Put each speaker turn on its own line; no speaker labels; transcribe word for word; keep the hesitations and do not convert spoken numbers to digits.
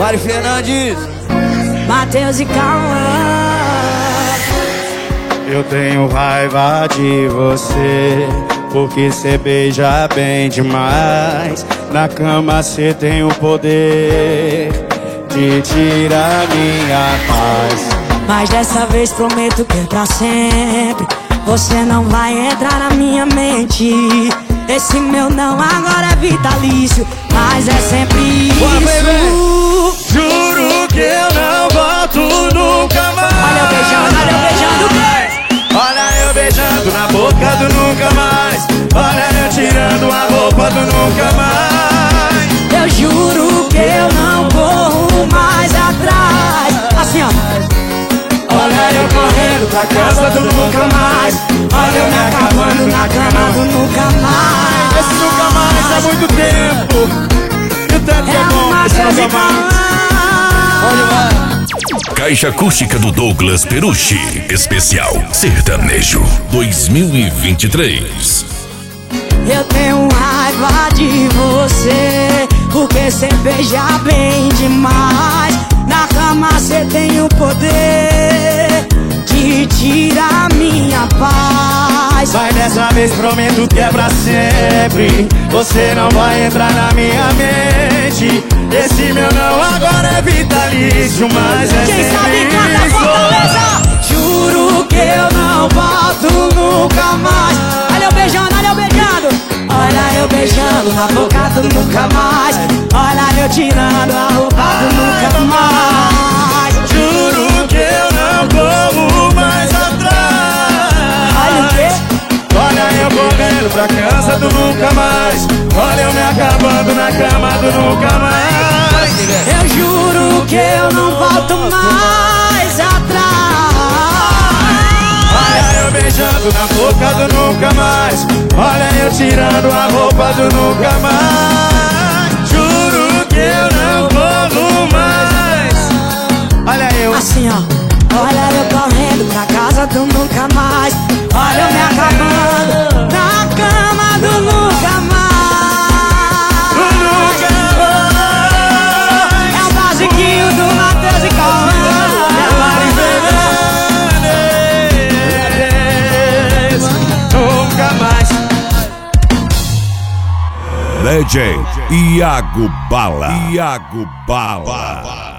Mari Fernandes,
Matheus e Cauã.
Eu tenho raiva de você, porque cê beija bem demais. Na cama cê tem o poder de tirar minha paz.
Mas dessa vez prometo que é pra sempre. Você não vai entrar na minha mente. Esse meu não agora é vitalício, mas é sempre isso.
Bora, baby.
Juro que eu não volto nunca mais.
Olha eu beijando, olha eu beijando.
Olha eu beijando na boca do nunca mais. Olha eu tirando a roupa do nunca mais.
Eu juro que eu não corro mais atrás. Assim ó.
Olha eu correndo pra casa do nunca mais. Olha eu me acabando na cama do nunca mais. Esse nunca mais há muito tempo. E o tanto que é bom esse nunca mais.
onde vai?
Caixa Acústica do Douglas Perucci, especial Sertanejo dois mil e vinte e três.
Eu tenho raiva de você, porque cê beija bem demais. Na cama cê tem o poder de tirar minha paz.
Mas dessa vez prometo que é pra sempre. Você não vai entrar na minha mente. Esse meu não agora é vitalício, mas é
Quem
sempre
sabe canta
isso.
Fortaleza. Juro que eu não volto nunca mais. Olha eu beijando, olha eu beijando. Olha eu beijando na boca do nunca mais. Olha eu tirando a roupa do nunca mais.
Juro que eu não corro mais atrás.
Olha o quê?
Olha eu correndo pra casa do nunca mais. Olha eu me acabando na cama do nunca mais.
Eu juro que eu não volto mais atrás.
Olha eu beijando na boca do nunca mais. Olha eu tirando a roupa do nunca mais. Juro que eu não corro mais. Olha eu
Assim ó. Olha eu correndo pra casa do nunca mais. Olha eu me acabando na cama do nunca mais. É o basiquinho do Matheus e Cauã.
Nunca mais.
Legend Iago Bala. Iago Bala.